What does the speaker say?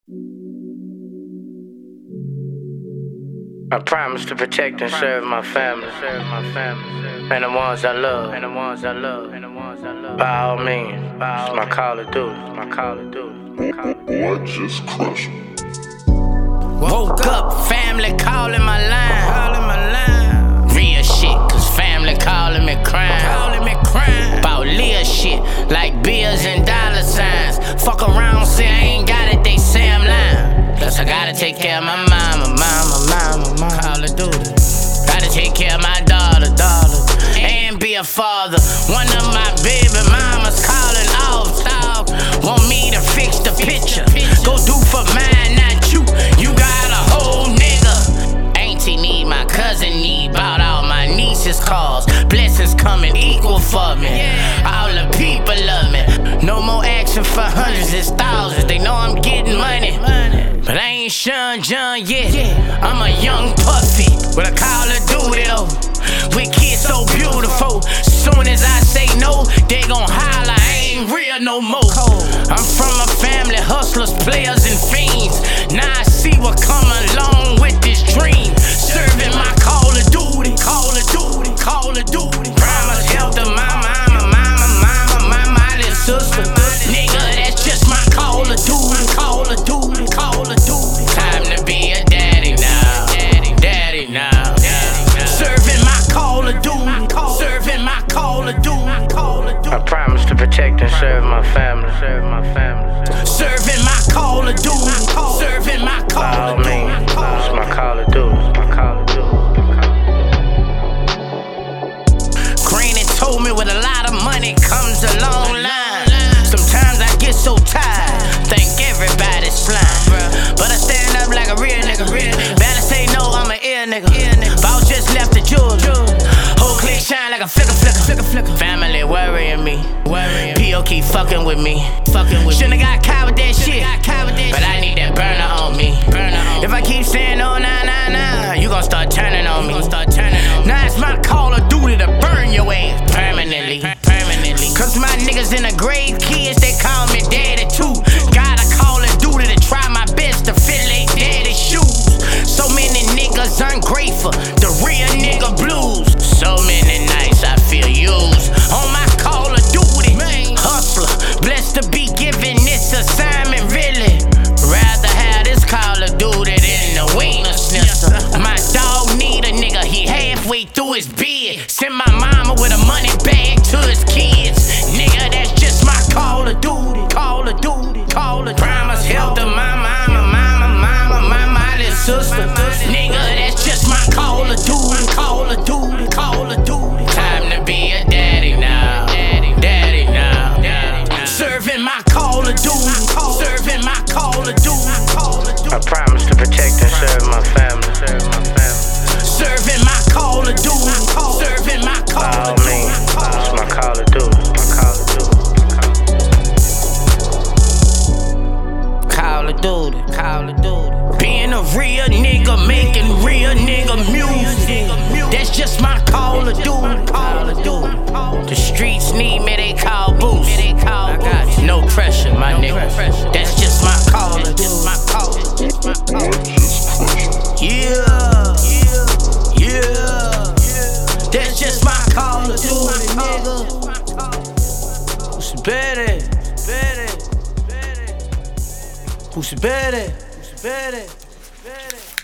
I promise to protect and serve my family, and the ones I love, by all means. It's my call to do. Boy, just crush 'em. Woke up, family calling my line. Real shit, cause family calling me crime. About real shit, like bills and dollar signs. Fuck around, say I ain't got it, they say I'm lying. Plus I gotta take care of my mama. Call of Duty. Gotta take care of my daughter, and be a father. One of my baby mamas calling off, dog. Want me to fix the picture. Go do for mine, not you. You got a whole nigga. Auntie need, my cousin need. Bought all my nieces' cars. Blessings coming equal for me. All the people love me. No more action for hundreds, it's thousands. They know I'm getting money, but I ain't Sean John yet. I'm a young puffy with a Call of Duty though. With kids so beautiful. Soon as I say no, they gon' holler, I ain't real no more. I'm from a family, hustlers, players, and fiends. Now I see what come along with this dream. Serving my Call of Duty. Promise help to my little sister. Nigga, that's just my Call of Duty. Time to be a daddy now. Serving my Call of Duty. I promise to protect and serve my family. Serving my Call of Duty. By all means, it's my Call of Duty. Granny told me with a lot of money comes a long line. Sometimes I get so tired, think everybody's flying. But I stand up like a real nigga. Better say no, I'm an ear nigga. Boss just left the jewel. Whole clique shine like a flicker. Family worrying me. P.O. keep fucking with me. Shouldn't got caught with that shit, but I need that burner on me. If I keep saying oh nah, you gon' start turning on me. Now it's my Call of Duty to burn your ass permanently. Cause my niggas in the grave, kids, they call me daddy too. Got a Call of Duty to try my best to fill they daddy's shoes. So many niggas ungrateful, the real nigga blues. So many nights I feel used on my Call of Duty. Hustler, blessed to be given this assignment, really. Rather have this Call of Duty than the wiener sniffer. My dog need a nigga, he halfway through his bid. Send my mama with a money bag to his kids. Nigga, that's just my Call of Duty. Promise help to my little sister. Nigga, that's just my Call of Duty. Time to be a daddy now. Serving my Call of Duty. I promise to protect and serve my family. Serving my Call of Duty. By all means, it's my Call of Duty. Call of Duty. Being a real nigga, making real nigga music. That's just my Call of Duty. The streets need me, they call boost. I got no pressure, my nigga. That's just my Call of Duty. Boy, just crush 'em. Yeah. That's just my Call of Duty, nigga. Who's better?